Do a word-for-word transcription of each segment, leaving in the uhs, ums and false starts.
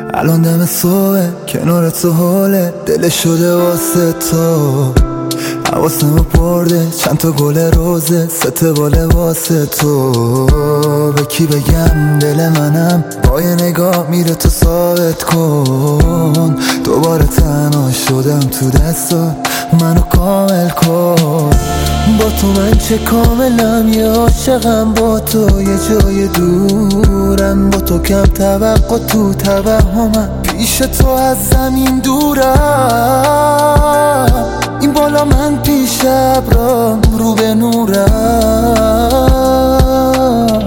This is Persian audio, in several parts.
الان دم صبح کنار تو حاله دل شده واسه تو، حواسمو برده چند تا گل روزه سته باله واسه تو. به کی بگم دل منم با یه نگاه میره تو ثابت کن. دوباره تنها شدم تو دستا منو کامل کن. با تو من چه کاملم یه عاشقم، با تو یه جای دورم، با تو کم توقع تو توهمم، پیش تو از زمین دورم. این بالا من پیش ابرام رو به نورم.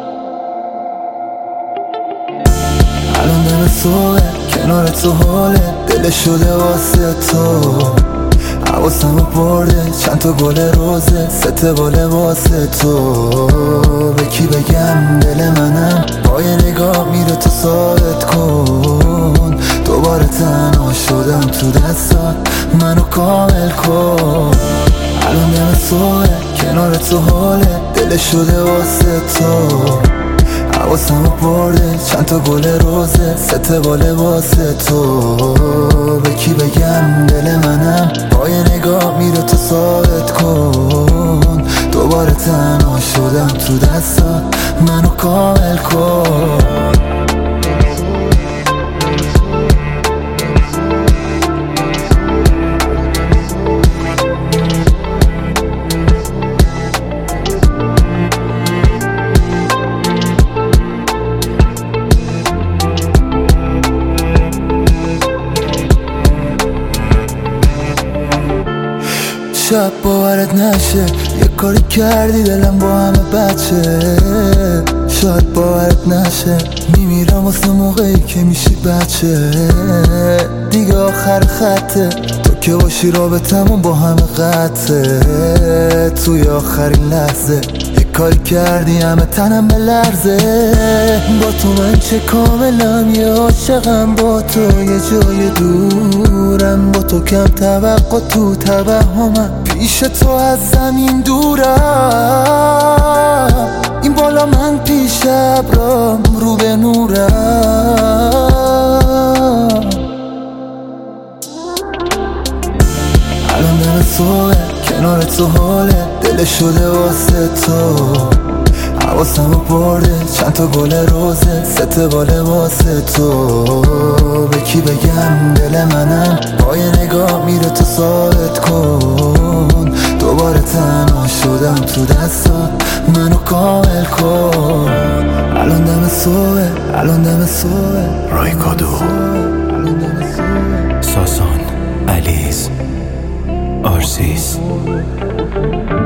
الان دم صبح کنار تو حاله دل شده واسه تو، حواسمو برده چند تا گل روزه سته باله واسه تو. به کی بگم دل منم با یه نگاه میره تو ثابت کن. دوباره تنها شدم تو دستات منو کامل کن. الان دم صبح کنار تو حاله دل شده واسه تو، حواسمو برده چند تا گل روزه سته باله واسه تو. به کی بگم دل منم با یه نگاه میره تو ثابت کن. دوباره تنها شدم تو دستات منو کامل کن. شب باورت نشه یه کاری کردی دلم با همه بچه. شاید باورت نشه میمیرم واسه موقعی که میشی بچه. دیگه آخر خطه تو که باشی رابطمون با همه قطعه. توی آخرین لحظه یه کاری کردی همه تنم بلرزه. با تو من چه کاملم یه عاشقم، با تو یه جای دورم، با تو کم توقع تو توهمم، پیش تو از زمین دورم. این بالا من پیش ابرام رو به نورم. الان دم صبح کنار تو حاله دل شده واسه تو، حواسمو برده چند تا گل روزه سته باله واسه تو. به کی بگم دل منم با یه نگاه میره تو ثابت کن. دوباره تنها شدم تو دستات منو کامل کن. الان دم صبح الان دم صبح رایکادو، ساسان، علیز، آرزیز.